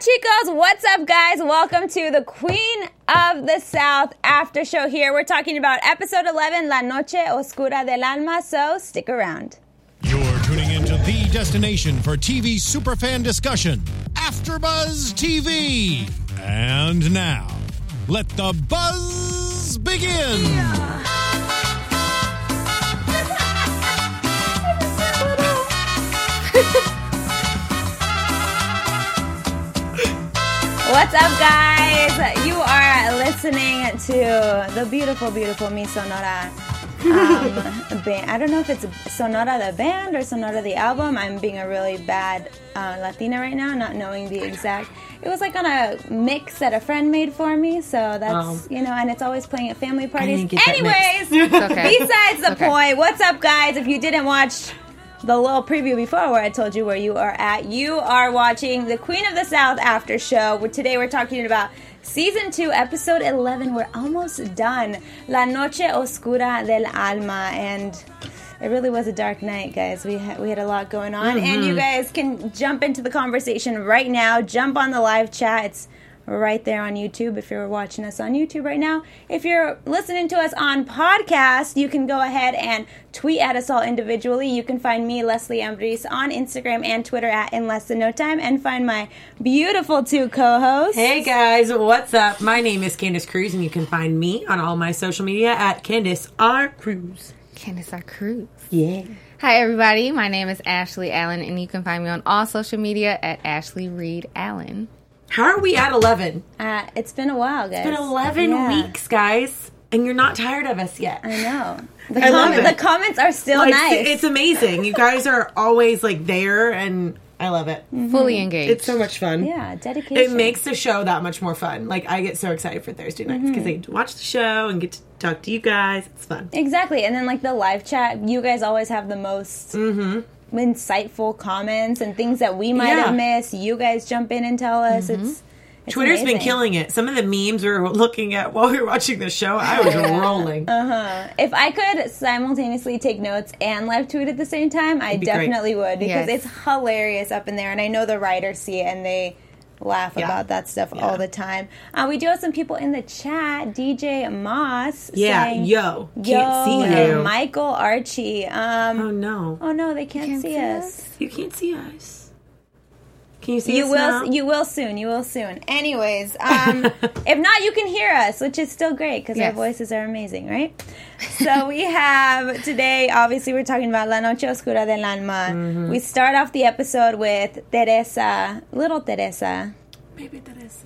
chicos, what's up, guys? Welcome to the Queen of the South after show here. We're talking about episode 11, La Noche Oscura del Alma, so stick around. You're tuning into the destination for TV superfan discussion, AfterBuzz TV. And now, let the buzz begin. What's up, guys? You are listening to the beautiful, beautiful Mi Sonora band. I don't know if it's Sonora the band or Sonora the album. I'm being a really bad Latina right now, not knowing the exact. It was like on a mix that a friend made for me, so that's, and it's always playing at family parties. Anyways, besides the point, what's up, guys? If you didn't watch the little preview before where I told you where you are at, you are watching the Queen of the South after show. Today we're talking about season 2, episode 11. We're almost done. La Noche Oscura del Alma. And it really was a dark night, guys. We had a lot going on. And you guys can jump into the conversation right now. Jump on the live chat. It's right there on YouTube if you're watching us on YouTube right now. If you're listening to us on podcast, you can go ahead and tweet at us all individually. You can find me, Leslie Ambris, on Instagram and Twitter at In Less Than No Time, and find my beautiful 2 co-hosts. Hey guys, what's up? My name is Candace Cruz, and you can find me on all my social media at Candace R. Cruz. Candace R. Cruz. Yeah. Hi everybody, my name is Ashley Allen, and you can find me on all social media at Ashley Reed Allen. How are we at 11? It's been a while, guys. It's been 11 weeks, guys, and you're not tired of us yet. I know. The comments are still nice. It's amazing. You guys are always there, and I love it. Fully engaged. It's so much fun. Yeah, dedication. It makes the show that much more fun. I get so excited for Thursday nights because I get to watch the show and get to talk to you guys. It's fun. Exactly. And then, the live chat, you guys always have the most insightful comments and things that we might have missed. You guys jump in and tell us. It's Twitter's amazing. been killing it. Some of the memes we were looking at while we were watching the show, I was rolling. If I could simultaneously take notes and live tweet at the same time, I definitely would, because it's hilarious up in there, and I know the writers see it and they laugh about that stuff all the time. We do have some people in the chat. DJ Moss saying, yo, can't see you. Michael Archie. Oh no, they can't see us. You can't see us. Can you see us now? You will soon. Anyways, if not, you can hear us, which is still great because our voices are amazing, right? So we have today, obviously we're talking about La Noche Oscura del Alma. We start off the episode with Teresa, little Teresa. Baby Teresa.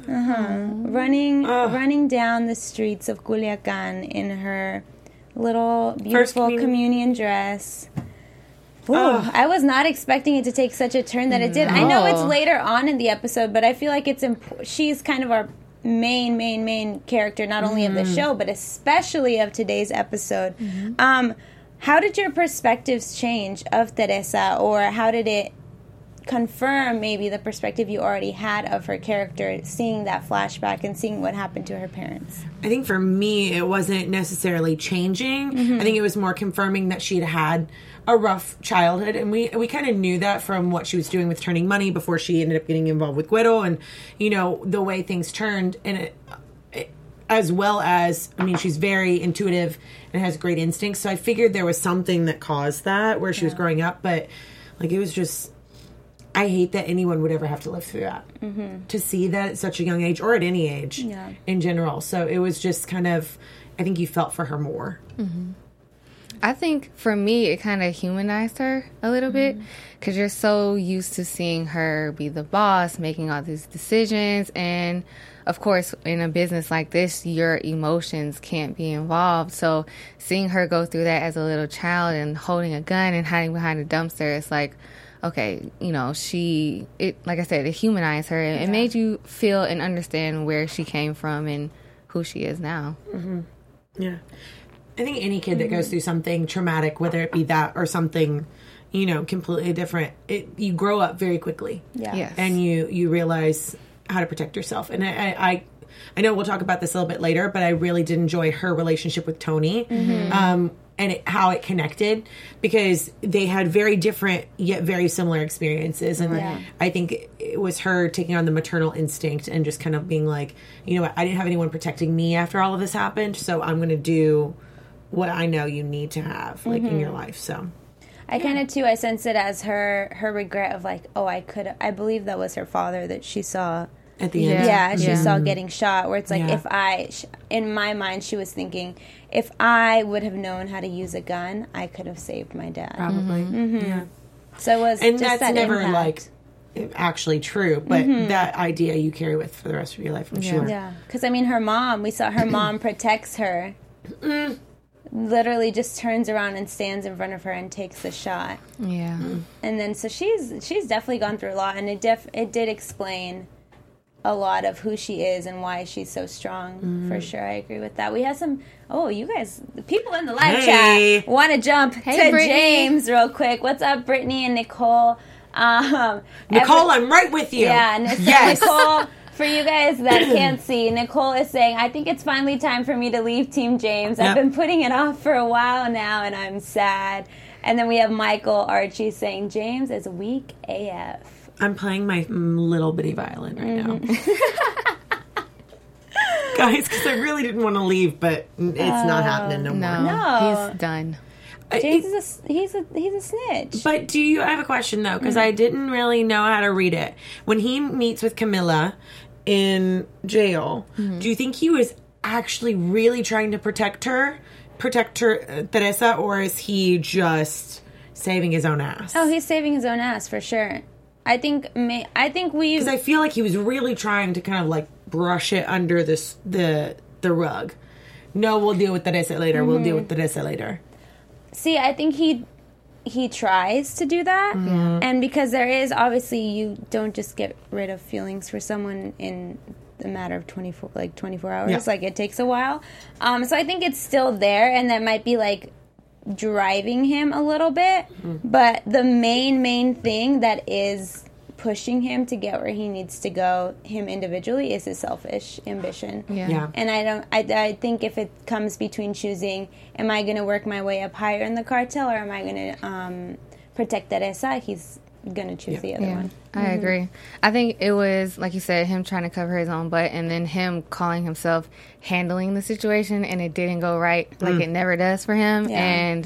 Running down the streets of Culiacan in her little beautiful communion dress. Ooh, I was not expecting it to take such a turn that it did. I know it's later on in the episode, but I feel like she's kind of our main character, not only of the show, but especially of today's episode. How did your perspectives change of Teresa, or how did it confirm maybe the perspective you already had of her character, seeing that flashback and seeing what happened to her parents? I think for me, it wasn't necessarily changing. I think it was more confirming that she'd had a rough childhood, and we kind of knew that from what she was doing with Turning Money before she ended up getting involved with Guido, and the way things turned, and it as well as, she's very intuitive and has great instincts, so I figured there was something that caused that where she was growing up, but it was just, I hate that anyone would ever have to live through that, to see that at such a young age, or at any age in general. So it was just kind of, I think you felt for her more. I think for me, it kind of humanized her a little bit, because you're so used to seeing her be the boss, making all these decisions. And of course, in a business like this, your emotions can't be involved. So seeing her go through that as a little child and holding a gun and hiding behind a dumpster, it's like, okay, like I said, it humanized her. It made you feel and understand where she came from and who she is now. Yeah. I think any kid that goes through something traumatic, whether it be that or something, completely different, you grow up very quickly. Yeah. Yes. And you realize how to protect yourself. And I know we'll talk about this a little bit later, but I really did enjoy her relationship with Tony. and how it connected, because they had very different yet very similar experiences. And I think it was her taking on the maternal instinct and just kind of being like, you know what, I didn't have anyone protecting me after all of this happened, so I'm going to do what I know you need to have, like, in your life. So I kind of too, I sense it as her regret of like, oh, I believe that was her father that she saw at the end. Yeah, she saw getting shot, where it's like, if in my mind, she was thinking, if I would have known how to use a gun, I could have saved my dad. Probably. Yeah. So it was And just that's that never, impact. like, actually true, but that idea you carry with for the rest of your life, I'm sure. Yeah, because, I mean, her mom, we saw her mom protects her. Literally just turns around and stands in front of her and takes the shot. Yeah. And then, so she's definitely gone through a lot, and it did explain a lot of who she is and why she's so strong. For sure, I agree with that. We have some. Oh, you guys, the people in the live chat want to jump to Brittany. James real quick. What's up, Brittany and Nicole? Nicole, I'm right with you. Yeah, Yes. Nicole. For you guys that can't see, Nicole is saying, I think it's finally time for me to leave Team James. I've been putting it off for a while now, and I'm sad. And then we have Michael Archie saying, James is weak AF. I'm playing my little bitty violin right now. Guys, because I really didn't want to leave, but it's not happening no more. No. He's done. James is he's a snitch. But I have a question, though, because I didn't really know how to read it. When he meets with Camila in jail, do you think he was actually really trying to protect her, Teresa, or is he just saving his own ass? Oh, he's saving his own ass for sure. I think we. Because I feel like he was really trying to kind of like brush it under the rug. No, we'll deal with Teresa later. We'll deal with Teresa later. See, I think he tries to do that, and because there is, obviously, you don't just get rid of feelings for someone in a matter of 24 hours. Yeah. Like, it takes a while. So I think it's still there, and that might be like driving him a little bit. But the main thing that is pushing him to get where he needs to go, him individually, is his selfish ambition. Yeah. And I think if it comes between choosing, am I going to work my way up higher in the cartel, or am I going to protect Teresa, he's going to choose the other one. I agree. I think it was, like you said, him trying to cover his own butt, and then him calling himself handling the situation, and it didn't go right, like it never does for him. Yeah. And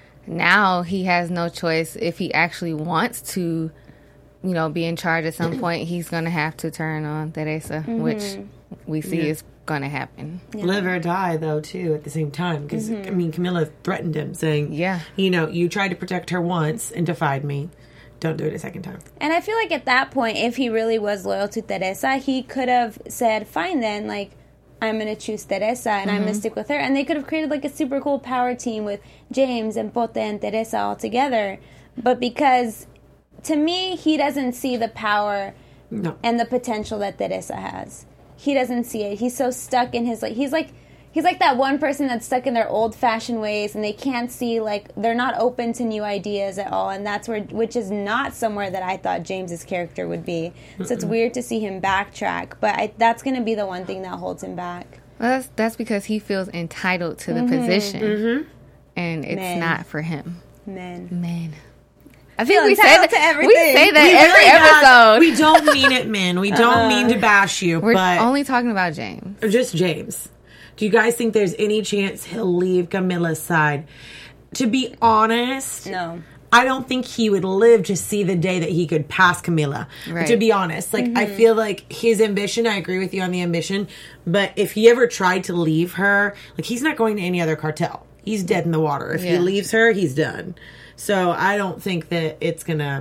now he has no choice. If he actually wants to, be in charge at some point, he's going to have to turn on Teresa, which we see is going to happen. Live or die, though, too, at the same time. Because, I mean, Camila threatened him, saying, you tried to protect her once and defied me. Don't do it a second time. And I feel like at that point, if he really was loyal to Teresa, he could have said, fine then, like, I'm going to choose Teresa and I'm going to stick with her. And they could have created like a super cool power team with James and Pote and Teresa all together. But because, to me, he doesn't see the power and the potential that Teresa has. He doesn't see it. He's so stuck in his, he's like that one person that's stuck in their old-fashioned ways, and they can't see, they're not open to new ideas at all, and which is not somewhere that I thought James's character would be. So it's weird to see him backtrack, but that's going to be the one thing that holds him back. Well, that's because he feels entitled to the position, and it's not for him. Men. I think we say that to everything. We say that every episode. We don't mean it, men. We don't mean to bash you, We're but only talking about James. Just James. Do you guys think there's any chance he'll leave Camila's side? To be honest, No. I don't think he would live to see the day that he could pass Camila. Right. To be honest, I feel like his ambition, I agree with you on the ambition, but if he ever tried to leave her, he's not going to any other cartel. He's dead in the water. If he leaves her, he's done. So I don't think that it's gonna.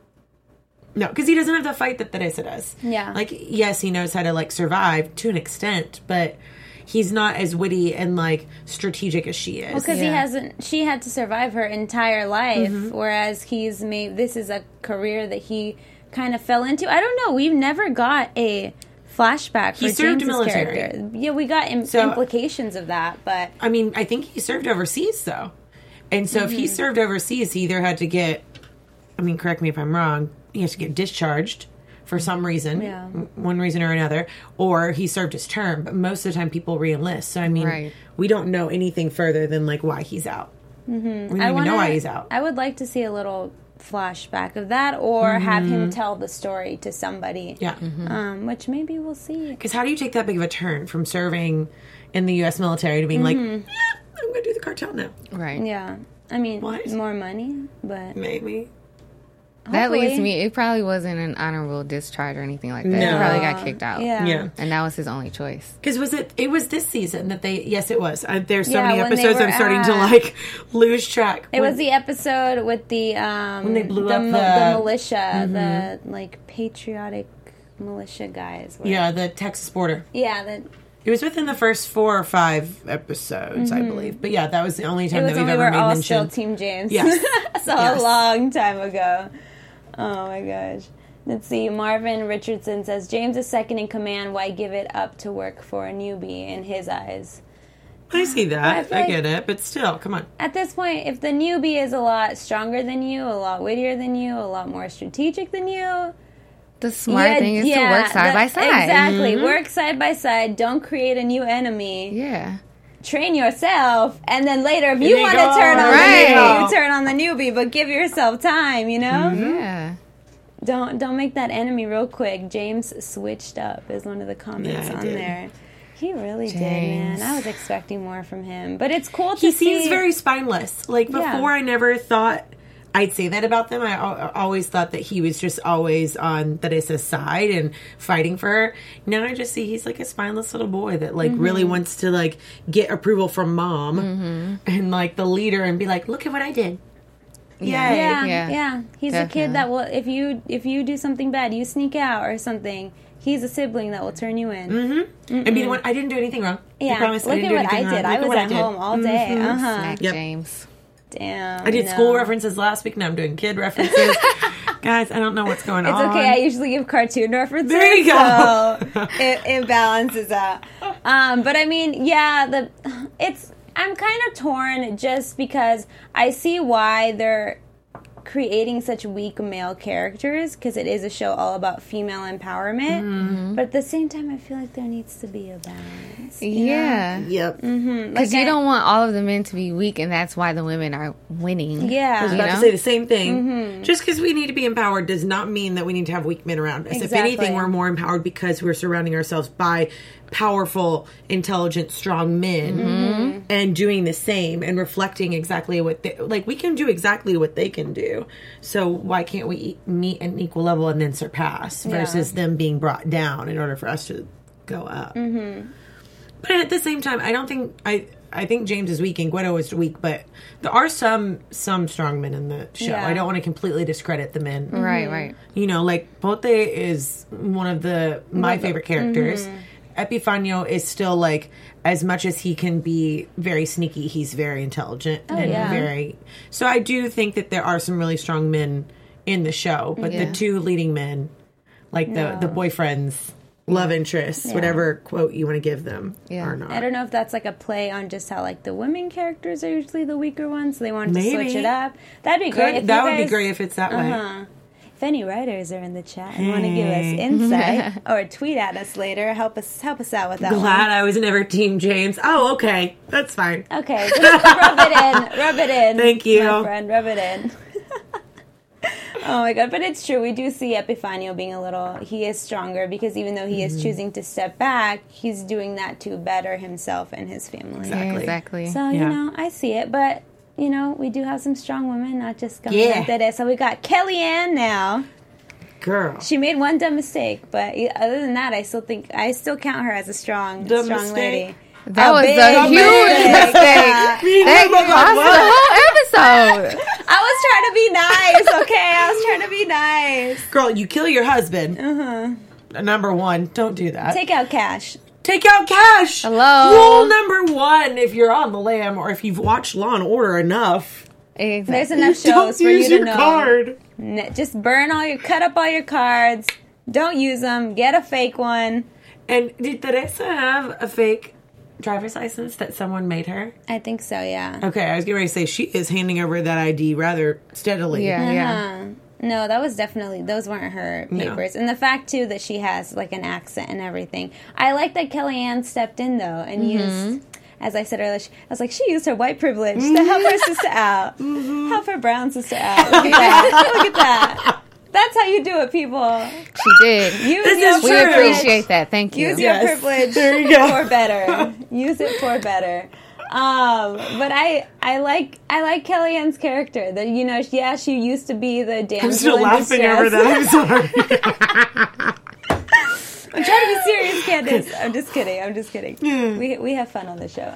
No, because he doesn't have the fight that Teresa does. Yeah. Yes, he knows how to survive to an extent, but he's not as witty and strategic as she is. Because she had to survive her entire life, whereas he's made, this is a career that he kind of fell into. I don't know. We've never got a flashback for He served James's military. character. Yeah, we got implications of that, but I mean, I think he served overseas, though. And so if he served overseas, he either had to get, correct me if I'm wrong, he has to get discharged for some reason, one reason or another, or he served his term. But most of the time, people re-enlist. So, we don't know anything further than, why he's out. We don't even know why he's out. I would like to see a little flashback of that, or have him tell the story to somebody. Yeah. Which maybe we'll see. Because how do you take that big of a turn from serving in the U.S. military to being like, I'm going to do the cartel now? Right. Yeah. I mean, What? more money, but Maybe. That hopefully. leads me. It probably wasn't an honorable discharge or anything like that. No. He probably got kicked out. Yeah. Yeah. And that was his only choice. Because it was this season that they, yes, it was. There's so Yeah, many when they episodes were I'm starting to, at- like, lose track. It was the episode with the When they blew the, up the the- militia, the like patriotic militia guys. where- Yeah, the Texas border. yeah. That It was within the first 4 or 5 episodes, I believe. But yeah, that was the only it time was that we've when we ever were made all mention. still Team James. Yes. so Yes. a long time ago. Oh my gosh. Let's see. Marvin Richardson says James is second in command. Why give it up to work for a newbie? In his eyes. I see that. feel I like- get it. But still, come on. At this point, if the newbie is a lot stronger than you, a lot wittier than you, a lot more strategic than you, The smart thing is to work side by side. Exactly. Work side by side. Don't create a new enemy. Yeah. Train yourself, and then later, if you they want go. to turn on Right. the newbie, you turn on the newbie. But give yourself time. You know. Yeah. Don't make that enemy real quick. James switched up is one of the comments Yeah, I on did. there. He really did, James. man. I was expecting more from him, but it's cool to He see. seems very spineless. Like, Yeah. before, I never thought I'd say that about them. I always thought that he was just always on Teresa's side and fighting for her. Now I just see he's like a spineless little boy that, like, really wants to, like, get approval from mom and, like, the leader and be like, look at what I did. Yay. Yeah, Yeah. yeah. He's a kid that will if you do something bad, you sneak out or something. He's a sibling that will turn you in. And be the one, I didn't do anything wrong. Yeah, I promise look I at didn't do what I anything did. wrong. I Look at was what at did. home all day. Smack Yep. James. Damn. I did no. school references last week. Now I'm doing kid references. Guys, I don't know what's going on. It's okay. I usually give cartoon references. There you go. So it balances out. But I mean, yeah, I'm kind of torn just because I see why they're creating such weak male characters, because it is a show all about female empowerment. But at the same time, I feel like there needs to be a balance. you know? Yeah. Yep. Because you don't want all of the men to be weak, and that's why the women are winning. Yeah. I was about to say the same thing. Just because we need to be empowered does not mean that we need to have weak men around us. If Exactly. anything, we're more empowered because we're surrounding ourselves by powerful, intelligent, strong men and doing the same and reflecting exactly what they, like, we can do exactly what they can do. So why can't we meet an equal level and then surpass versus them being brought down in order for us to go up? But at the same time, I don't think I think James is weak and Guido is weak, but there are some strong men in the show. Yeah. I don't want to completely discredit the men. Right, right. You know, like, Pote is one of my favorite characters. Epifanio is still, like, as much as he can be very sneaky, he's very intelligent and yeah. very. So I do think that there are some really strong men in the show, but the Yeah. two leading men, like the boyfriends, love interests, whatever quote you want to give them, Yeah. are not. I don't know if that's like a play on just how like the women characters are usually the weaker ones, so they wanted to Maybe. switch it up. That'd be great. If That you would be guys- great if it's that way. If any writers are in the chat and want to give us insight or tweet at us later, help us out with that Glad I was never Team James. Oh, okay. That's fine. one. Okay, just rub it in. Rub it in. Thank you. my friend. Rub it in. Oh my god, but it's true. We do see Epifanio being he is stronger because even though he is choosing to step back, he's doing that to better himself and his family. Exactly. Exactly. So, Yeah. you know, I see it, but, you know, we do have some strong women, not just Yeah. Camila. So we got Kellyanne now. Girl. She made one dumb mistake, but other than that, I still count her as a strong Dumb strong mistake? lady. That was big a huge mistake. mistake. That cost the whole episode. I was trying to be nice, okay? I was trying to be nice. Girl, you kill your husband. Number one, don't do that. Take out cash. Take out cash. Hello. Rule number one, if you're on the lam or if you've watched Law and Order enough, There's Exactly. enough don't shows for use you to your know. card. Just cut up all your cards. Don't use them. Get a fake one. And did Teresa have a fake driver's license that someone made her? I think so, yeah. Okay, I was getting ready to say she is handing over that ID rather steadily. Yeah, yeah. No, those weren't her papers. And the fact, too, that she has, like, an accent and everything. I like that Kellyanne stepped in, though, and used... as I said earlier, I was like, she used her white privilege to help her sister out, help her brown sister out. Look at that! Look at that! That's how you do it, people. She did. We appreciate that. Thank you. Use your privilege for better. Use it for better. But I like Kellyanne's character. That, you know, she used to be the damsel I'm still in laughing distress. over that. I'm sorry. I'm trying to be serious, Candace. I'm just kidding. We have fun on the show.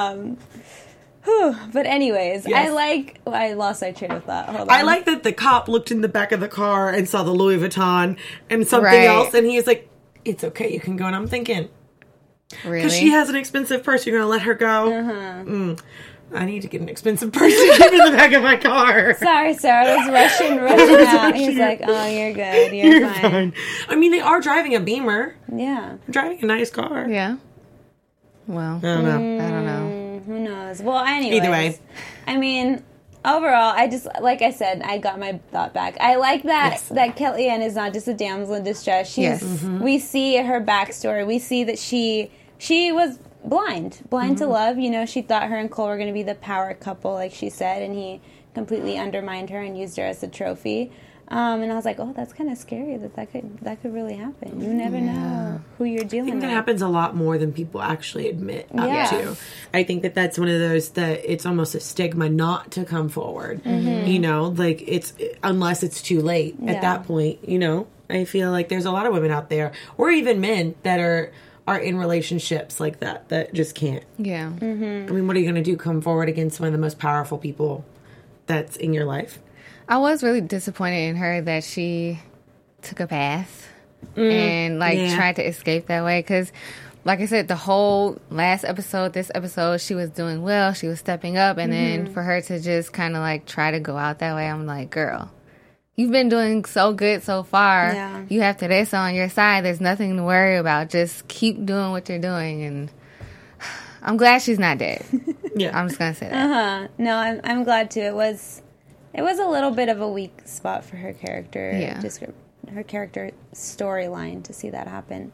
But anyways, Yes. I lost my train of thought. Hold on. I like that the cop looked in the back of the car and saw the Louis Vuitton and something Right. else, and he's like, "It's okay, you can go." And I'm thinking, Really? because she has an expensive purse, you're gonna let her go? I need to get an expensive purse to keep in the back of my car. Sorry, Sarah. I was rushing out. He's like, "Oh, you're good. You're fine." I mean, they are driving a Beamer. Yeah. They're driving a nice car. Yeah. Well, I don't know. I don't know. Who knows? Well, anyways. Either way. I mean, overall, I just, like I said, I got my thought back. I like that that Kellyanne is not just a damsel in distress. She's, Yes. we see her backstory. We see that she was blind to love. You know, she thought her and Cole were going to be the power couple, like she said, and he completely undermined her and used her as a trophy. And I was like, oh, that's kind of scary that could really happen. You never know who you're dealing I think with. that happens a lot more than people actually admit up Yeah. to. I think that that's one of those that it's almost a stigma not to come forward. You know, like it's unless it's too late at that point. You know, I feel like there's a lot of women out there, or even men that are in relationships like that just can't. Yeah. I mean, what are you going to do? Come forward against one of the most powerful people that's in your life? I was really disappointed in her that she took a path and tried to escape that way. Because, like I said, the whole last episode, this episode, she was doing well. She was stepping up. And then for her to just kind of like try to go out that way, I'm like, girl, you've been doing so good so far. Yeah. You have Teresa on your side. There's nothing to worry about. Just keep doing what you're doing. And I'm glad she's not dead. Yeah. I'm just going to say that. No, I'm glad too. It was a little bit of a weak spot for her character. Yeah. Just her character storyline to see that happen.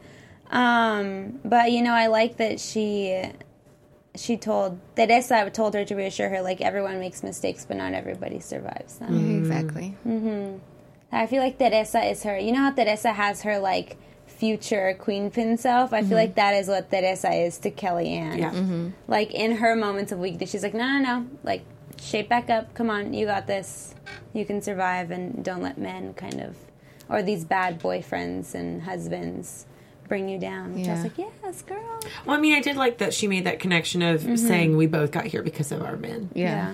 But you know, I like that she told Teresa told her to reassure her, like, everyone makes mistakes, but not everybody survives them. Exactly. I feel like Teresa is her. You know how Teresa has her like future queen pin self? I feel like that is what Teresa is to Kellyanne. Yeah. Like in her moments of weakness, she's like, no, like, shape back up. Come on, you got this. You can survive, and don't let men kind of, or these bad boyfriends and husbands bring you down. Which I was Yeah. like, yes, girl. Well, I mean, I did like that she made that connection of saying we both got here because of our men. Yeah.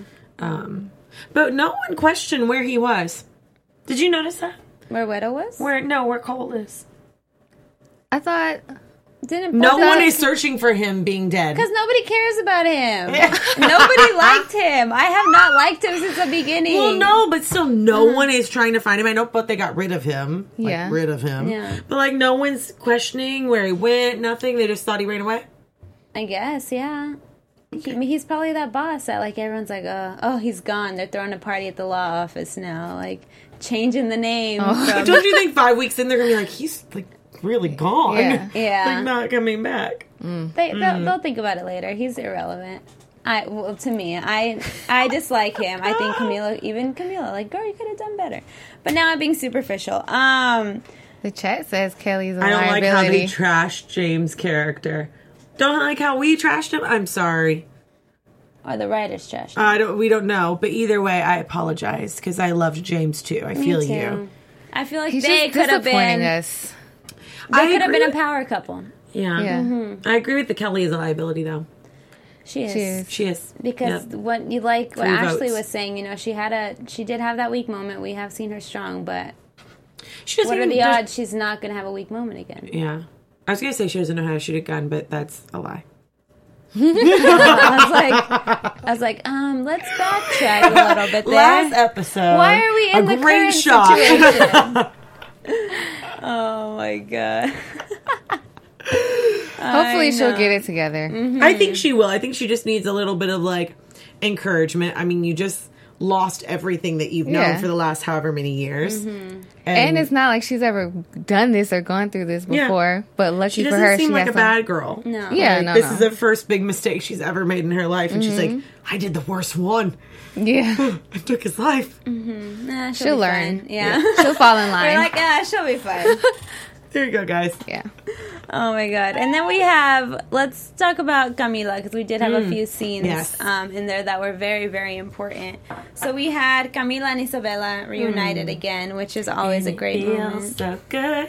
But no one questioned where he was. Did you notice that? Where Widow was? Where Cole is. I thought... Didn't No because one is searching for him being dead. nobody cares about him. Nobody liked him. I have not liked him since the beginning. Well, no, but still, no one is trying to find him. I know, but they got rid of him. Yeah. Rid of him. Yeah. But, like, no one's questioning where he went, nothing. They just thought he ran away. I guess, yeah. He's probably that boss that, like, everyone's like, oh, he's gone. They're throwing a party at the law office now. Like, changing the name. But From, don't you think 5 weeks in, they're going to be like, he's, like, really gone? Yeah. Yeah. Like, not coming back. they'll think about it later. He's irrelevant. To me, I dislike him. I think Camila, like, girl, you could have done better. But now I'm being superficial. The chat says Kelly's a I don't like how they liability. trashed James' character. Don't like how we trashed him? I'm sorry. Or the writer's trash. We don't know, but either way, I apologize because I loved James too. I feel you. I feel like He's they just could have disappointing been. us. They could have agree been a with- power couple. Yeah. Yeah. I agree with the Kelly is a liability though. She is. She is. She is. Because Yep. what Three Ashley votes. was saying, you know, she did have that weak moment. We have seen her strong, but She doesn't what are even- the there's- odds she's not going to have a weak moment again? Yeah. I was going to say she doesn't know how to shoot a gun, but that's a lie. I was like, let's backtrack a little bit there. Last episode. Why are we in a the great current shot. situation? Oh my god. Hopefully she'll know. get it together. I think she will. I think she just needs a little bit of like encouragement. I mean, you just lost everything that you've known for the last however many years. And it's not like she's ever done this or gone through this before. But lucky for her, she doesn't seem like has a bad girl. No. Yeah, Like, no, this no. is the first big mistake she's ever made in her life, and she's like, I did the worst one. Yeah. I took his life. Nah, She'll be learn. fine. Yeah. She'll fall in We're line. like, yeah, she'll be fine. There you go, guys. Yeah. Oh my god! And then we have. Let's talk about Camila because we did have a few scenes Yes. in there that were very, very important. So we had Camila and Isabella reunited again, which is always a great moment. so good.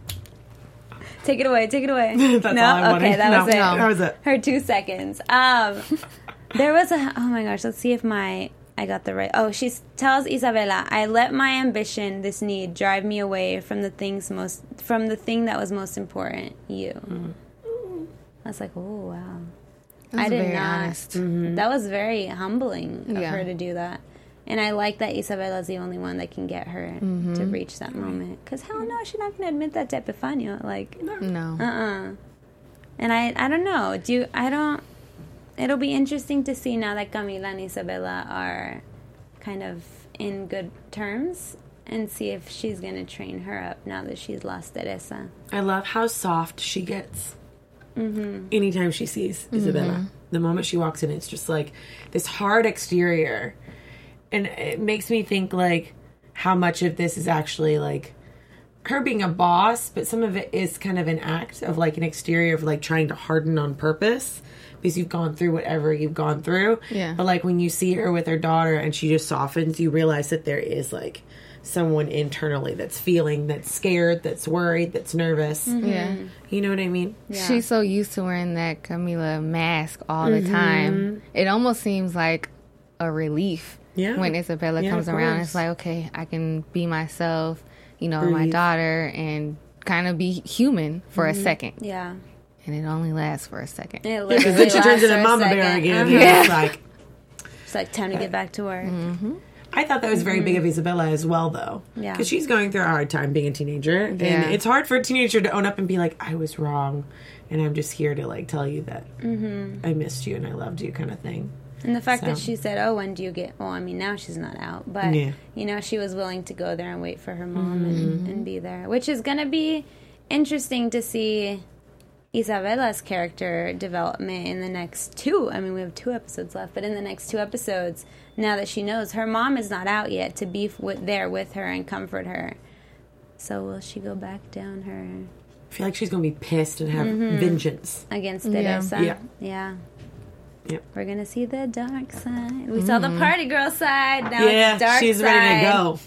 Take it away. Take it away. That's all I wanted. Okay, that No, was it. that was it. Her 2 seconds. There was a. Oh my gosh! Let's see if I got the right. Oh, she tells Isabella, "I let my ambition, this need, drive me away from the thing that was most important, you." I was like, "Oh wow." That's I did very not. honest. That was very humbling of Yeah. her to do that. And I like that Isabella's the only one that can get her to reach that moment. Because hell no, she's not going to admit that to Epifanio. Like, No. And I don't know. It'll be interesting to see now that Camila and Isabella are kind of in good terms and see if she's going to train her up now that she's lost Teresa. I love how soft she gets anytime she sees Isabella. The moment she walks in, it's just like this hard exterior. And it makes me think, like, how much of this is actually, like, her being a boss, but some of it is kind of an act of, like, an exterior of, like, trying to harden on purpose because you've gone through whatever you've gone through. Yeah. But, like, when you see her with her daughter and she just softens, you realize that there is, like, someone internally that's feeling, that's scared, that's worried, that's nervous. Yeah. You know what I mean? Yeah. She's so used to wearing that Camila mask all the time. It almost seems like a relief when Isabella comes of around. course. It's like, okay, I can be myself, my Breathe. daughter, and kind of be human for a second. Yeah. And it only lasts for a second. It Because literally then she turns lasts into for a Mama Bear second. again. Uh-huh. And it's like, It's like time to get back to work. I thought that was very big of Isabella as well, though. Yeah. Because she's going through a hard time being a teenager. Yeah. And it's hard for a teenager to own up and be like, I was wrong. And I'm just here to, like, tell you that I missed you and I loved you kind of thing. And the fact that So. she said, "Oh, when do you get?" Well, I mean, now she's not out, but Yeah. she was willing to go there and wait for her mom and be there, which is going to be interesting to see Isabella's character development in the next 2. I mean, we have 2 episodes left, but in the next 2 episodes, now that she knows her mom is not out yet, to be there with her and comfort her. So will she go back down her I feel like she's going to be pissed and have vengeance. against Yeah. Teresa? Yeah. Yep. We're gonna see the dark side. We saw the party girl side. Now it's Yeah, dark she's side. ready to go.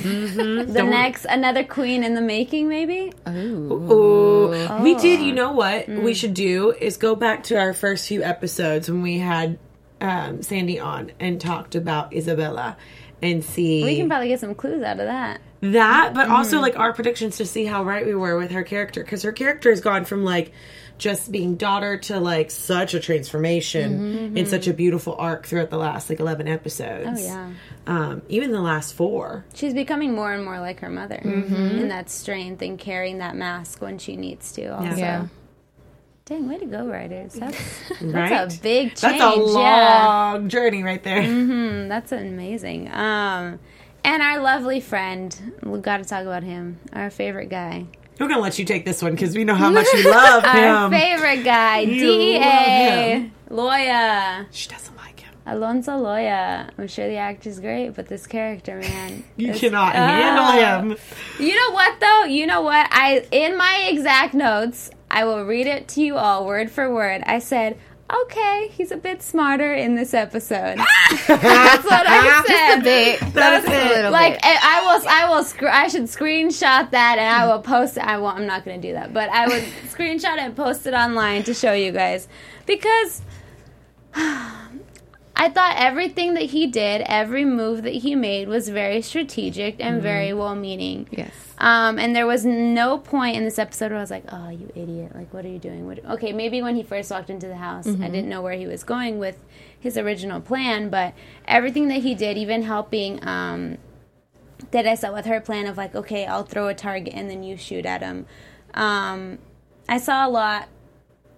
Another queen in the making, maybe. Ooh. We did, you know what we should do is go back to our first few episodes when we had Sandy on and talked about Isabella and see We can probably get some clues out of that. that, but also like our predictions to see how right we were with her character, because her character has gone from like just being daughter to like such a transformation in such a beautiful arc throughout the last like 11 episodes. Oh yeah, Even the last 4. she's becoming more and more like her mother, in that strength and carrying that mask when she needs to. Also. Yeah. Dang, way to go, writers. That's Right? a big change. That's a Yeah. long journey right there. That's amazing. And our lovely friend, we've got to talk about him. Our favorite guy. We're gonna let you take this one because we know how much you love Our him. favorite guy, You DEA love him. Loya. She doesn't like him. Alonso Loya. I'm sure the actor's great, but this character, man. You is- cannot handle him. You know what, though? You know what? In my exact notes, I will read it to you all word for word. I said, okay, he's a bit smarter in this episode. That's what I said. That is a it. little Like bit. I should screenshot that and I will post it. I'm not going to do that, but I would screenshot it and post it online to show you guys, because I thought everything that he did, every move that he made, was very strategic and very well-meaning. Yes. And there was no point in this episode where I was like, oh, you idiot. Like, what are you doing? Okay, maybe when he first walked into the house, I didn't know where he was going with his original plan, but everything that he did, even helping Teresa with her plan of like, okay, I'll throw a target and then you shoot at him. I saw a lot.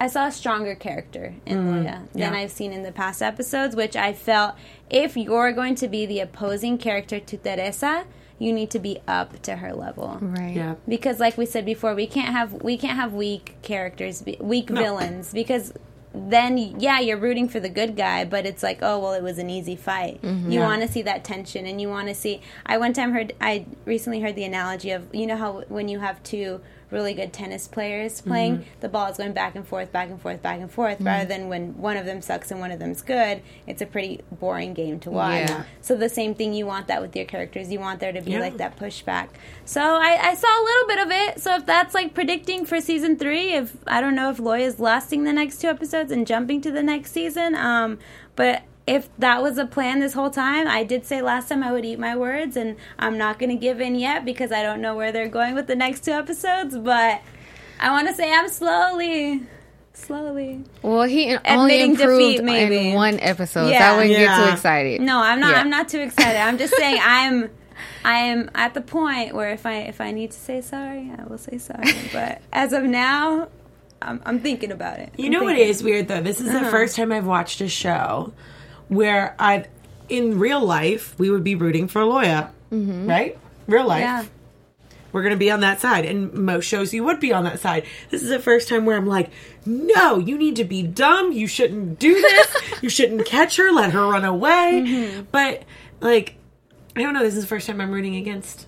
I saw a stronger character in Loya than I've seen in the past episodes, which I felt if you're going to be the opposing character to Teresa, you need to be up to her level. Right. Yeah. Because like we said before, we can't have weak characters, weak villains, because then you're rooting for the good guy, but it's like, oh well, it was an easy fight. You want to see that tension, and you want to see. I recently heard the analogy of, you know how when you have two really good tennis players playing, the ball is going back and forth, back and forth, back and forth, rather than when one of them sucks and one of them's good, it's a pretty boring game to watch. Yeah. So the same thing, you want that with your characters. You want there to be like that pushback. So I saw a little bit of it. So if that's like predicting for season 3, if I don't know if Loya's lasting the next 2 episodes and jumping to the next season, but if that was a plan this whole time, I did say last time I would eat my words, and I'm not going to give in yet because I don't know where they're going with the next 2 episodes, but I want to say I'm slowly. Well, he only Admitting improved defeat, maybe. in 1 episode, so Yeah. I wouldn't get Yeah. too excited. No, I'm not. Yeah. I'm not too excited. I'm just saying I am at the point where if I need to say sorry, I will say sorry. But as of now, I'm thinking about it. You know what is weird though? This is the first time I've watched a show where in real life, we would be rooting for Loya, right? Real life. Yeah. We're going to be on that side. And most shows you would be on that side. This is the first time where I'm like, no, you need to be dumb. You shouldn't do this. You shouldn't catch her. Let her run away. But, like, I don't know. This is the first time I'm rooting against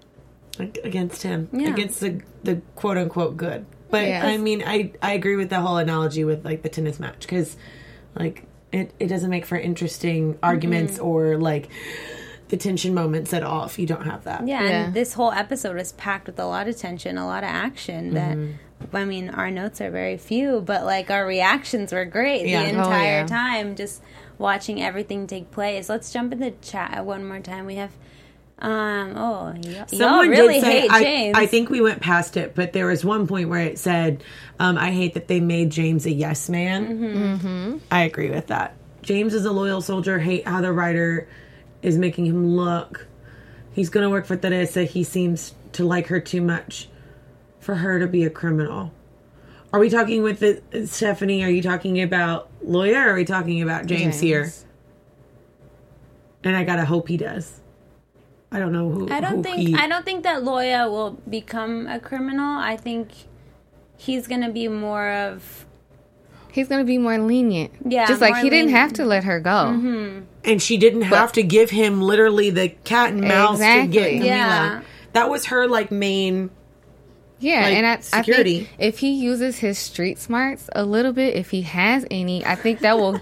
him. Yeah. Against the quote-unquote good. But, Yeah. I mean, I agree with the whole analogy with, like, the tennis match. Because, like, it doesn't make for interesting arguments or, like, the tension moments at all if you don't have that. Yeah, Yeah. and this whole episode was packed with a lot of tension, a lot of action. That I mean, our notes are very few, but like our reactions were great Yeah. the Oh, entire yeah. time, just watching everything take place. Let's jump in the chat one more time. We have, y'all really hate James. I think we went past it, but there was one point where it said, I hate that they made James a yes man. I agree with that. James is a loyal soldier. Hate how the writer is making him look. He's going to work for Teresa. He seems to like her too much for her to be a criminal. Are we talking with Stephanie? Are you talking about Loya, or are we talking about James here? And I gotta hope he does. I don't know who. I don't think he, that Loya will become a criminal. I think he's going to be more of. He's going to be more lenient. Yeah, Just like more he didn't lenient. have to let her go. And she didn't have to give him literally the cat and mouse to Exactly. get Camila. Yeah. That was her like main. Yeah, Like, and I security. think if he uses his street smarts a little bit, if he has any, I think that will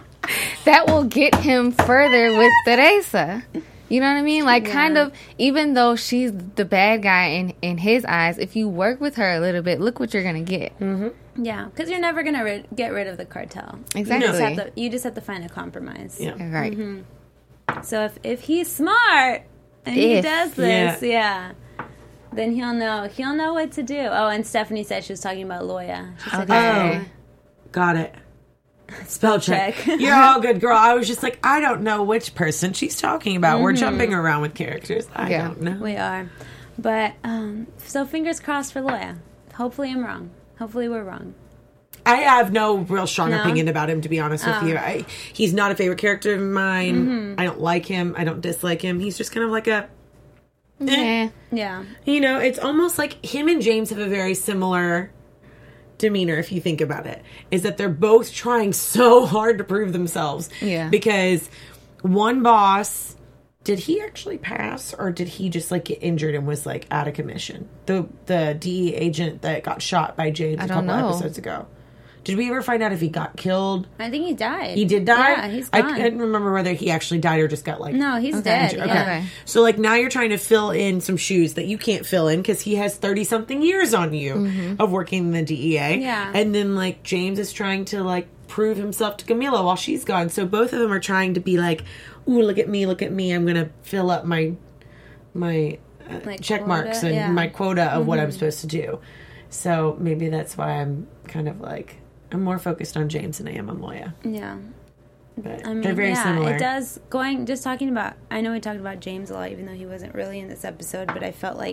get him further with Teresa. You know what I mean? Like, kind of, even though she's the bad guy in his eyes, if you work with her a little bit, look what you're going to get. Yeah, because you're never going to get rid of the cartel. Exactly. You just have to find a compromise. Yeah. Right. So if he's smart and he If. does this, then he'll know what to do. Oh, and Stephanie said she was talking about Loya. She said, Okay. Got it. Spell check. check. You're all good, girl. I was just like, I don't know which person she's talking about. We're jumping around with characters. I Yeah. don't know. we are. But, so fingers crossed for Loya. Hopefully I'm wrong. Hopefully we're wrong. I have no real strong No? opinion about him, to be honest with you. He's not a favorite character of mine. I don't like him. I don't dislike him. He's just kind of like a... Yeah. Yeah. You know, it's almost like him and James have a very similar demeanor, if you think about it. Is that they're both trying so hard to prove themselves. Yeah. Because one boss... Did he actually pass, or did he just like get injured and was like out of commission? The DE agent that got shot by James a don't couple know. episodes ago. Did we ever find out if he got killed? I think he died. He did die? Yeah, he's I gone. couldn't remember whether he actually died or just got like... No, he's dead. injured. Yeah. Okay. So like now you're trying to fill in some shoes that you can't fill in because he has 30-something years on you of working in the DEA. Yeah. And then like James is trying to like prove himself to Camila while she's gone. So both of them are trying to be like, ooh, look at me. I'm going to fill up my Like check quota, marks and yeah. my quota of what I'm supposed to do. So maybe that's why I'm kind of like... I'm more focused on James than I am on Loya. Yeah. But I mean, they're very similar. It does. Just talking about, I know we talked about James a lot, even though he wasn't really in this episode, but I felt like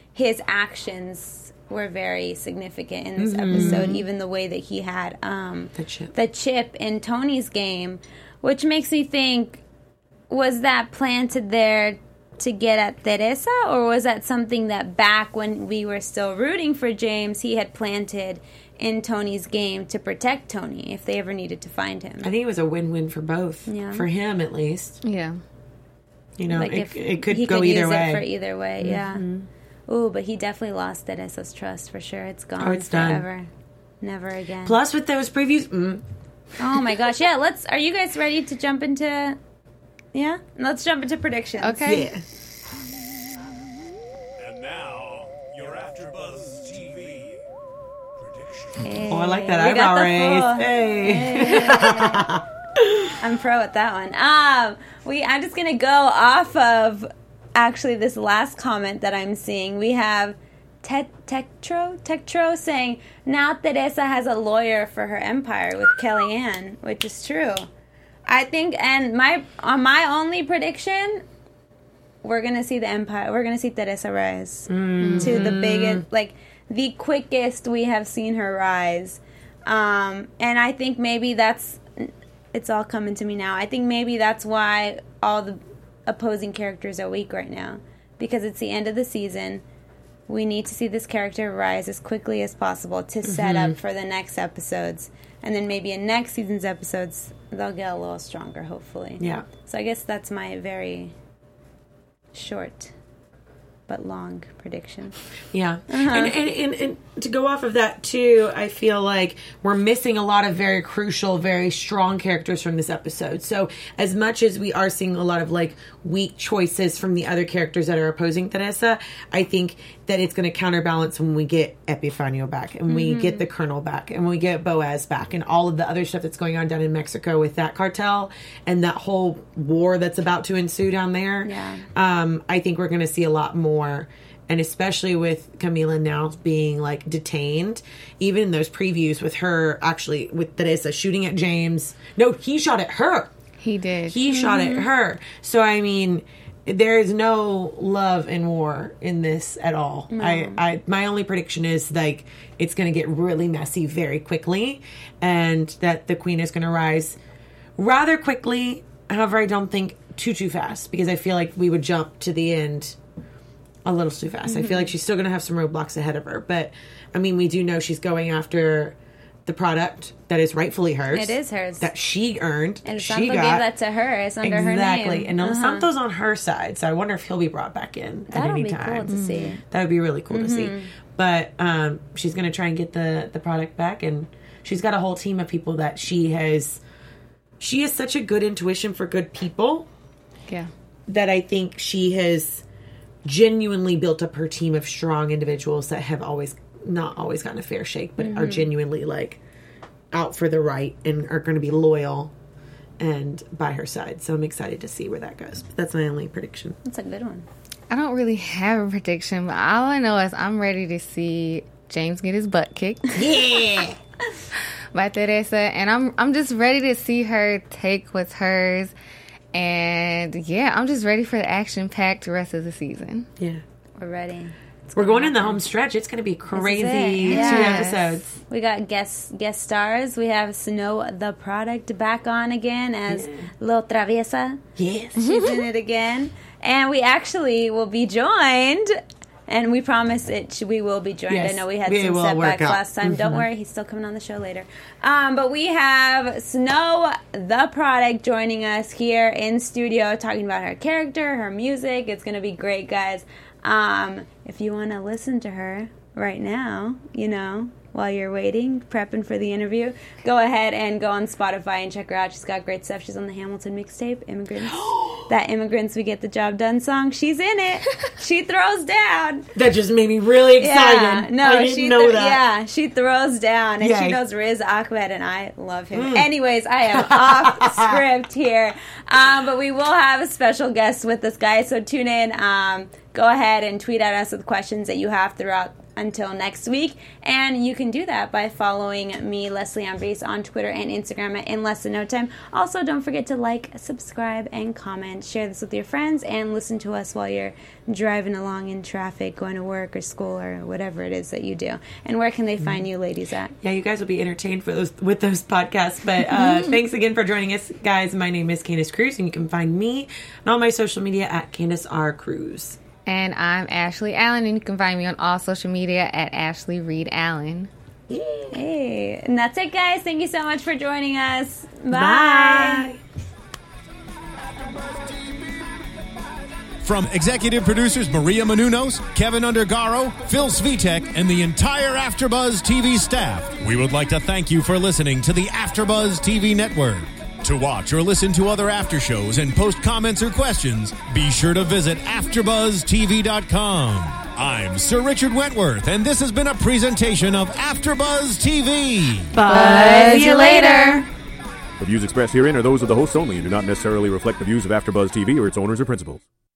his actions were very significant in this episode, even the way that he had the chip in Tony's game, which makes me think, was that planted there to get at Teresa, or was that something that back when we were still rooting for James, he had planted in Tony's game to protect Tony if they ever needed to find him? I think it was a win-win for both. Yeah. For him, at least. Yeah. You know, like it could go either way. For either way, yeah. Ooh, but he definitely lost Teresa's trust for sure. It's gone. Oh, it's forever. Done. Never again. Plus, with those previews. Oh my gosh! Yeah, are you guys ready to jump into? Yeah, let's jump into predictions. Okay. Yeah. And now, your AfterBuzz TV predictions. Hey, Oh, I like that eyebrow raise. Hey. I'm pro at that one. I'm just gonna go off of actually this last comment that I'm seeing. We have Tektro saying now Teresa has a lawyer for her empire with Kellyanne, which is true. I think, and my only prediction, we're gonna see the empire. We're gonna see Teresa rise to the biggest, like the quickest we have seen her rise. And I think maybe it's all coming to me now. I think maybe that's why all the opposing characters are weak right now, because it's the end of the season. We need to see this character rise as quickly as possible to set up for the next episodes, and then maybe in next season's episodes they'll get a little stronger, hopefully. Yeah. So I guess that's my very short but long prediction. Yeah. And to go off of that, too, I feel like we're missing a lot of very crucial, very strong characters from this episode. So as much as we are seeing a lot of, like, weak choices from the other characters that are opposing Teresa, I think that it's going to counterbalance when we get Epifanio back, and we get the Colonel back, and we get Boaz back, and all of the other stuff that's going on down in Mexico with that cartel and that whole war that's about to ensue down there. Yeah. I think we're going to see a lot more. And especially with Camila now being, like, detained, even in those previews with her, actually, with Teresa shooting at James. No, he shot at her. He did. He shot at her. So, I mean, there is no love and war in this at all. No. My only prediction is, like, it's going to get really messy very quickly, and that the Queen is going to rise rather quickly. However, I don't think too fast, because I feel like we would jump to the end a little too fast. I feel like she's still going to have some roadblocks ahead of her. But, I mean, we do know she's going after the product that is rightfully hers. It is hers. That she earned. And she Santo gave that to her. It's under her name. Exactly. And Santo's on her side. So I wonder if he'll be brought back in at any time. That'll be cool to see. That would be really cool to see. But she's going to try and get the product back. And she's got a whole team of people that she has such a good intuition for good people. Yeah. That I think she has genuinely built up her team of strong individuals that have not always gotten a fair shake, but are genuinely, like, out for the right and are going to be loyal and by her side. So I'm excited to see where that goes. But that's my only prediction. That's a good one. I don't really have a prediction, but all I know is I'm ready to see James get his butt kicked. Yeah. By Teresa, and I'm just ready to see her take what's hers. And yeah, I'm just ready for the action-packed rest of the season. Yeah. We're ready. We're going in the home stretch. It's going to be crazy 2 episodes. We got guest stars. We have Snow the Product back on again as Lil Traviesa. Yes. She's in it again. And we actually will be joined, and we promise we will be joined. Yes, I know we had we some will setbacks work out. last time. Don't worry, he's still coming on the show later. But we have Snow the Product joining us here in studio, talking about her character, her music. It's going to be great, guys. If you want to listen to her right now, while you're waiting, prepping for the interview, go ahead and go on Spotify and check her out. She's got great stuff. She's on the Hamilton mixtape, Immigrants. That Immigrants We Get the Job Done song. She's in it. She throws down. That just made me really excited. Yeah, no, I didn't know that. Yeah, she throws down, and she knows Riz Ahmed, and I love him. Anyways, I am off script here, but we will have a special guest with us, guys. So tune in. Go ahead and tweet at us with questions that you have throughout until next week. And you can do that by following me, Leslie Ambrose, on Twitter and Instagram at In Less Than No Time. Also, don't forget to like, subscribe, and comment. Share this with your friends and listen to us while you're driving along in traffic, going to work or school or whatever it is that you do. And where can they find you ladies at? Yeah, you guys will be entertained with those podcasts. But thanks again for joining us, guys. My name is Candace Cruz, and you can find me on all my social media at Candace R. Cruz. And I'm Ashley Allen, and you can find me on all social media at Ashley Reed Allen. Hey, and that's it, guys. Thank you so much for joining us. Bye. From executive producers Maria Menounos, Kevin Undergaro, Phil Svitek, and the entire AfterBuzz TV staff, we would like to thank you for listening to the AfterBuzz TV network. To watch or listen to other after shows and post comments or questions, be sure to visit AfterBuzzTV.com. I'm Sir Richard Wentworth, and this has been a presentation of AfterBuzz TV. Buzz you later. The views expressed herein are those of the hosts only and do not necessarily reflect the views of AfterBuzz TV or its owners or principals.